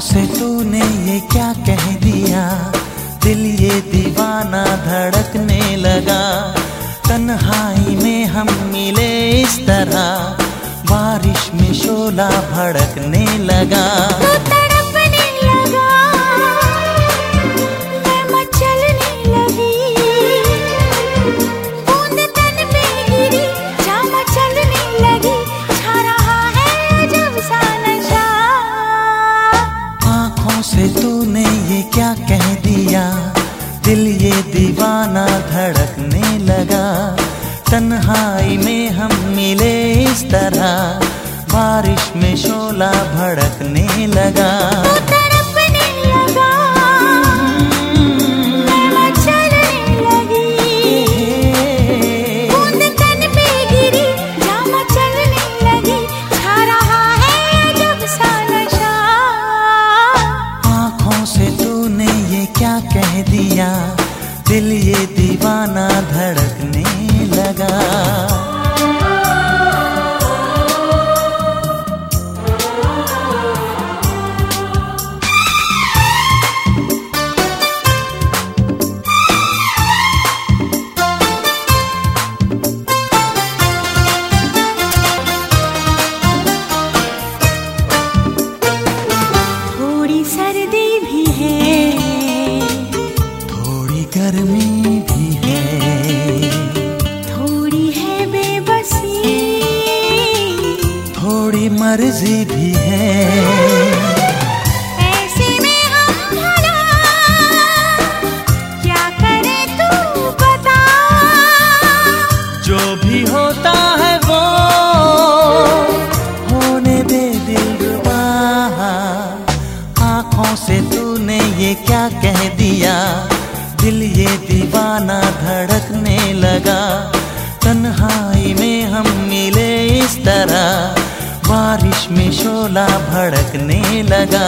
से तूने ये क्या कह दिया, दिल ये दीवाना धड़कने लगा। तन्हाई में हम मिले इस तरह, बारिश में शोला भड़कने लगा। तू तड़पने लगा, मैं मचलने लगी, बूंद तन पे गिरी, जा मचलने लगी, छा रहा है अजब सा नशा। आँखों से तूने ये क्या कह दिया, दिल ये दीवाना धड़कने लगा। तन्हाई में हम मिले इस तरह, बारिश में शोला भड़कने लगा। तू तड़पने लगा, मैं मचलने लगी, बूंद तन पे गिरी, जा मचलने लगी, छा रहा है अजब सा नशा। आँखों से तूने ये क्या कह दिया, दिल ये दीवाना धड़कने लगा। थोड़ी सर्दी भी है, थोड़ी गर्मी भी है, थोड़ी है बेबसी, थोड़ी मर्जी भी है। ऐसे में हम भला क्या करें तू बता। जो भी होता है वो होने दे दिलरुबा। आँखों से तूने ये क्या कह दिया, दिल ये दीवाना धड़कने लगा। तन्हाई में हम मिले इस तरह, बारिश में शोला भड़कने लगा।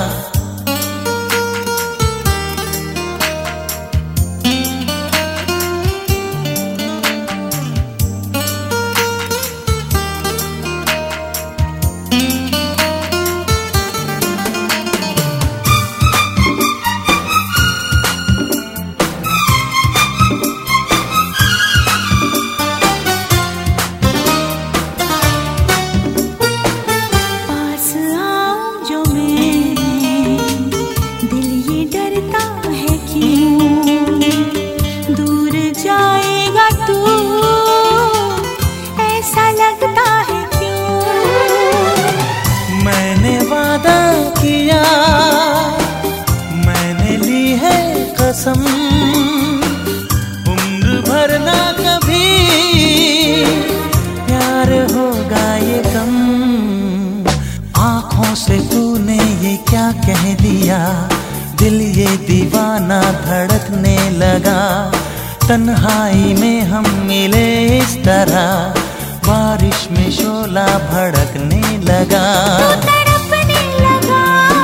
मैंने वादा किया, मैंने ली है कसम, उम्र भर ना कभी प्यार होगा ये कम। आँखों से तूने ये क्या कह दिया, दिल ये दीवाना धड़कने लगा। तन्हाई में हम मिले इस तरह, बारिश में शोला भड़कने लगा। तू तड़पने लगा,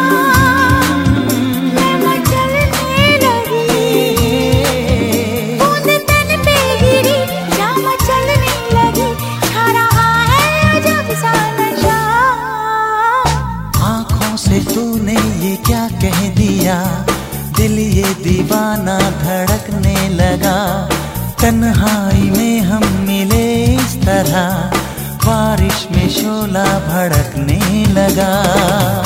मैं मचलने लगी, बूंद तन पे गिरी, जा मचलने लगी, छा रहा है अजब सा नशा। आँखों से तूने ये क्या कह दिया, दिल ये दीवाना धड़कने लगा। तन्हाई में हम मिले इस तरह, बारिश में शोला भड़कने लगा।